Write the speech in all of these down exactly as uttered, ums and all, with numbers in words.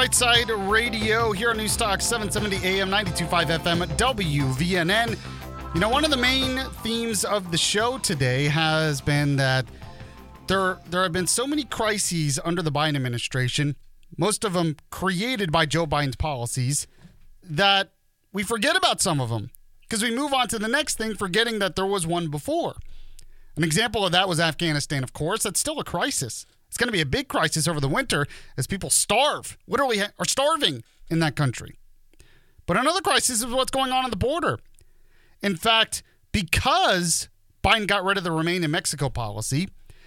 Right Side Radio here on Newstalk seven seventy A M, ninety-two point five F M, W V N N. You know, one of the main themes of the show today has been that there, there have been so many crises under the Biden administration, most of them created by Joe Biden's policies, that we forget about some of them because we move on to the next thing, forgetting that there was one before. An example of that was Afghanistan, of course. That's still a crisis. It's going to be a big crisis over the winter as people starve, literally are starving in that country. But another crisis is what's going on on the border. In fact, because Biden got rid of the Remain in Mexico policy,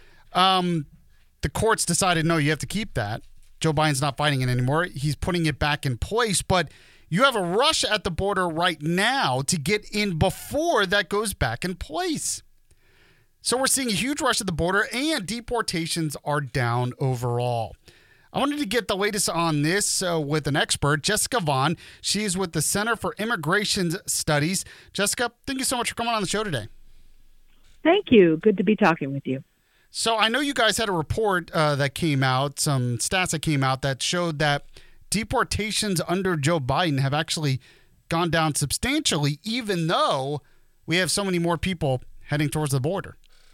um, the courts decided, no, you have to keep that. Joe Biden's not fighting it anymore. He's putting it back in place. But you have a rush at the border right now to get in before that goes back in place. So we're seeing a huge rush at the border, and deportations are down overall. I wanted to get the latest on this uh, with an expert, Jessica Vaughn. She is with the Center for Immigration Studies. Jessica, thank you so much for coming on the show today. Thank you. Good to be talking with you. So I know you guys had a report uh, that came out, some stats that came out that showed that deportations under Joe Biden have actually gone down substantially, even though we have so many more people heading towards the border.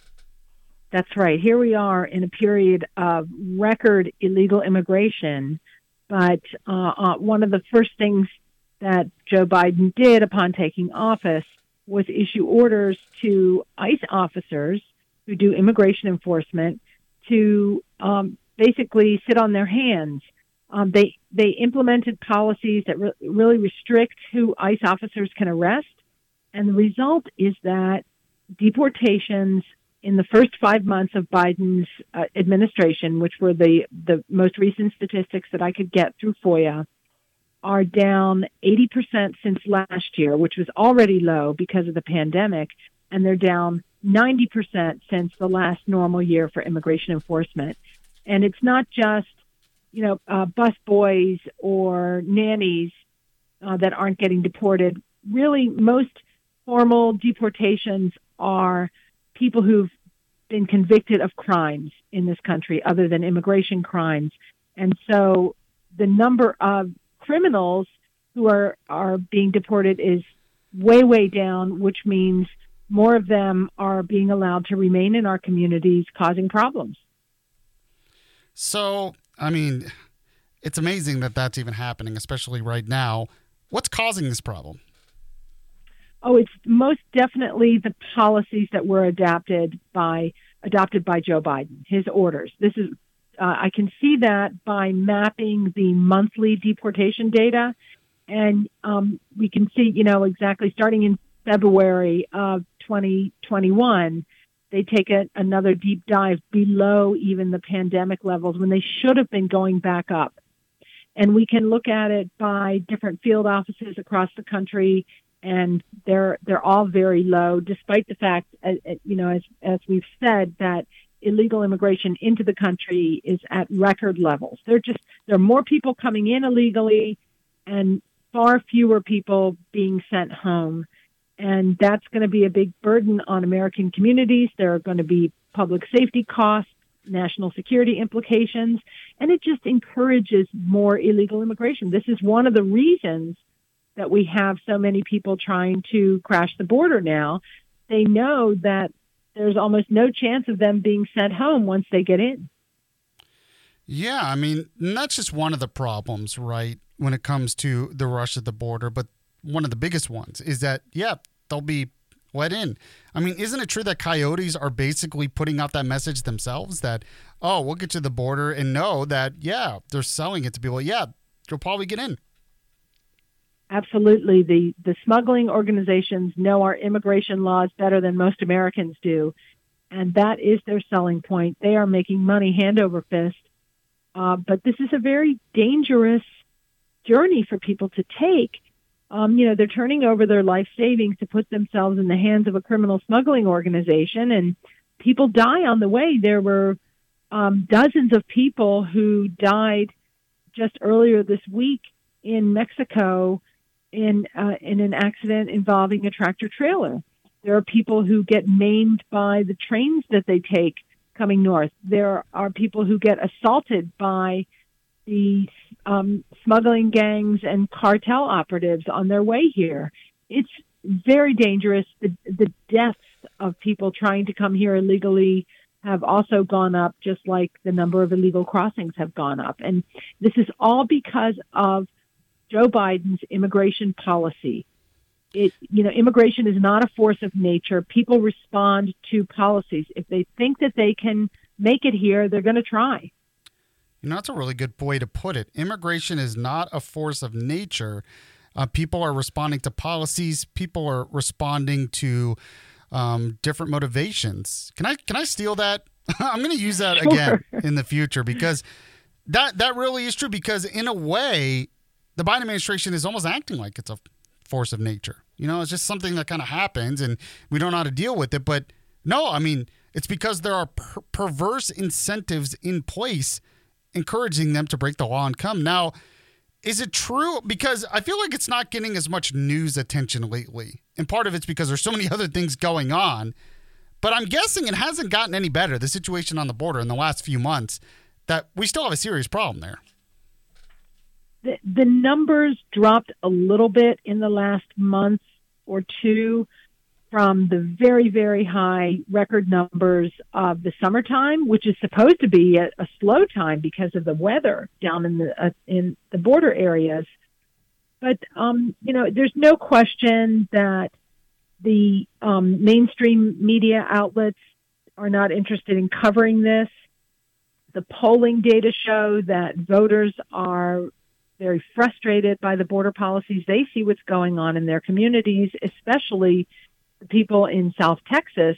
That's right. Here we are in a period of record illegal immigration. But uh, uh, one of the first things that Joe Biden did upon taking office was issue orders to ICE officers who do immigration enforcement to um, basically sit on their hands. Um, they they implemented policies that re- really restrict who ICE officers can arrest. And the result is that deportations in the first five months of Biden's uh, administration, which were the, the most recent statistics that I could get through FOIA, are down eighty percent since last year, which was already low because of the pandemic, and they're down ninety percent since the last normal year for immigration enforcement. And it's not just, you know, uh, bus boys or nannies uh, that aren't getting deported. Really, most formal deportations are people who've been convicted of crimes in this country other than immigration crimes. And so the number of criminals who are, are being deported is way, way down, which means more of them are being allowed to remain in our communities, causing problems. So, I mean, it's amazing that that's even happening, especially right now. What's causing this problem? Oh, it's most definitely the policies that were adapted by adopted by Joe Biden, his orders. This is uh, I can see that by mapping the monthly deportation data, and um, we can see, you know, exactly starting in February of twenty twenty-one, they take a, another deep dive below even the pandemic levels when they should have been going back up. And we can look at it by different field offices across the country, and they're they're all very low, despite the fact, uh, you know, as as we've said, that illegal immigration into the country is at record levels. There just there are more people coming in illegally, and far fewer people being sent home, and that's going to be a big burden on American communities. There are going to be public safety costs, national security implications, and it just encourages more illegal immigration. This is one of the reasons that we have so many people trying to crash the border now. They know that there's almost no chance of them being sent home once they get in. Yeah, I mean, that's just one of the problems, right, when it comes to the rush at the border. But one of the biggest ones is that, yeah, they'll be let in. I mean, isn't it true that coyotes are basically putting out that message themselves that, oh, we'll get to the border, and know that, yeah, they're selling it to people. Yeah, you'll probably get in. Absolutely. The, the smuggling organizations know our immigration laws better than most Americans do, and that is their selling point. They are making money hand over fist, uh, but this is a very dangerous journey for people to take. Um, you know, they're turning over their life savings to put themselves in the hands of a criminal smuggling organization, and people die on the way. There were um, dozens of people who died just earlier this week in Mexico in uh, in an accident involving a tractor trailer. There are people who get maimed by the trains that they take coming north. There are people who get assaulted by the um, smuggling gangs and cartel operatives on their way here. It's very dangerous. The, the deaths of people trying to come here illegally have also gone up, just like the number of illegal crossings have gone up. And this is all because of Joe Biden's immigration policy. It, you know, immigration is not a force of nature. People respond to policies. If they think that they can make it here, they're going to try. You know, that's a really good way to put it. Immigration is not a force of nature. Uh, people are responding to policies. People are responding to um, different motivations. Can I can I steal that? I'm going to use that Sure. again in the future, because that that really is true. Because in a way, the Biden administration is almost acting like it's a force of nature. You know, it's just something that kind of happens and we don't know how to deal with it. But no, I mean, it's because there are per- perverse incentives in place encouraging them to break the law and come. Now, is it true? Because I feel like it's not getting as much news attention lately. And part of it's because there's so many other things going on. But I'm guessing it hasn't gotten any better, the situation on the border in the last few months, that we still have a serious problem there. The, the numbers dropped a little bit in the last month or two from the very, very high record numbers of the summertime, which is supposed to be a, a slow time because of the weather down in the uh, in the border areas. But um, you know, there's no question that the um, mainstream media outlets are not interested in covering this. The polling data show that voters are very frustrated by the border policies. They see what's going on in their communities, especially the people in South Texas,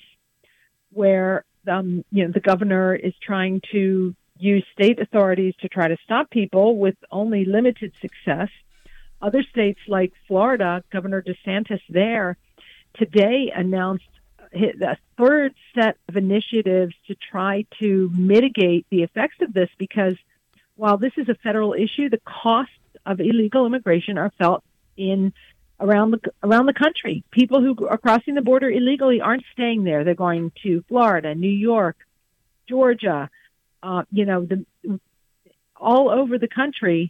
where um, you know the governor is trying to use state authorities to try to stop people with only limited success. Other states like Florida, Governor DeSantis there today announced a third set of initiatives to try to mitigate the effects of this, because while this is a federal issue, the costs of illegal immigration are felt in around the around the country. People who are crossing the border illegally aren't staying there; they're going to Florida, New York, Georgia, uh, you know, the all over the country,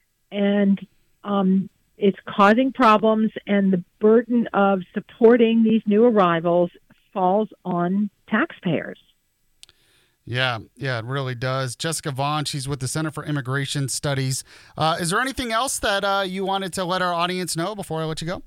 and um, it's causing problems. And the burden of supporting these new arrivals falls on taxpayers. Yeah, yeah, it really does. Jessica Vaughn, she's with the Center for Immigration Studies. Uh, is there anything else that uh, you wanted to let our audience know before I let you go?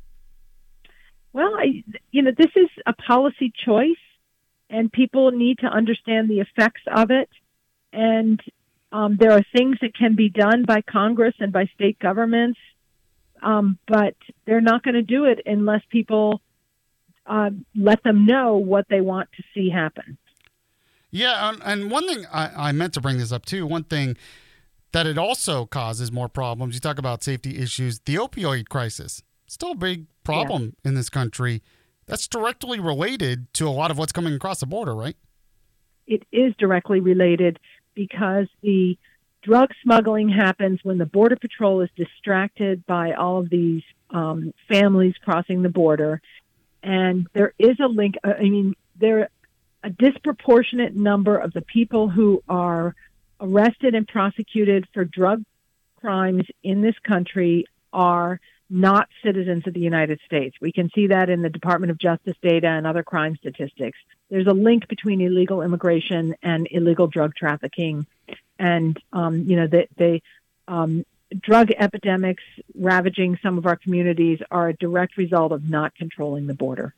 Well, I, you know, this is a policy choice, and people need to understand the effects of it. And um, there are things that can be done by Congress and by state governments, um, but they're not going to do it unless people uh, let them know what they want to see happen. Yeah, and, and one thing I, I meant to bring this up too, one thing that it also causes more problems, you talk about safety issues, the opioid crisis, still a big problem yeah. in this country. That's directly related to a lot of what's coming across the border, right? It is directly related because the drug smuggling happens when the Border Patrol is distracted by all of these um, families crossing the border. And there is a link, I mean, there a disproportionate number of the people who are arrested and prosecuted for drug crimes in this country are not citizens of the United States. We can see that in the Department of Justice data and other crime statistics. There's a link between illegal immigration and illegal drug trafficking. And, um, you know, the, the um, drug epidemics ravaging some of our communities are a direct result of not controlling the border.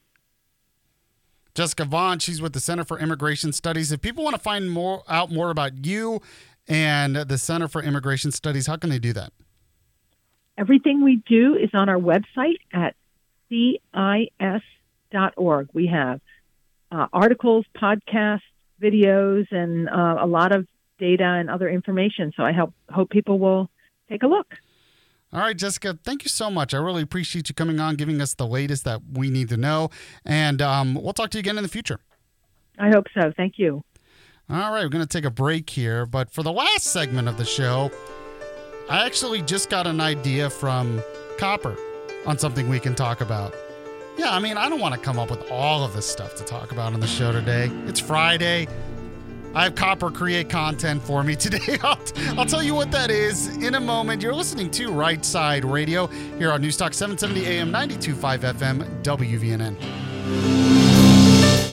Jessica Vaughn, she's with the Center for Immigration Studies. If people want to find more out more about you and the Center for Immigration Studies, how can they do that? Everything we do is on our website at C I S dot org. We have uh, articles, podcasts, videos, and uh, a lot of data and other information. So I hope, hope people will take a look. All right, Jessica, thank you so much. I really appreciate you coming on, giving us the latest that we need to know. And um, we'll talk to you again in the future. I hope so. Thank you. All right, we're going to take a break here. But for the last segment of the show, I actually just got an idea from Copper on something we can talk about. Yeah, I mean, I don't want to come up with all of this stuff to talk about on the show today. It's Friday. I have Copper create content for me today. I'll, I'll tell you what that is in a moment. You're listening to Right Side Radio here on Newstalk seven seventy A M, ninety-two point five F M, W V N N.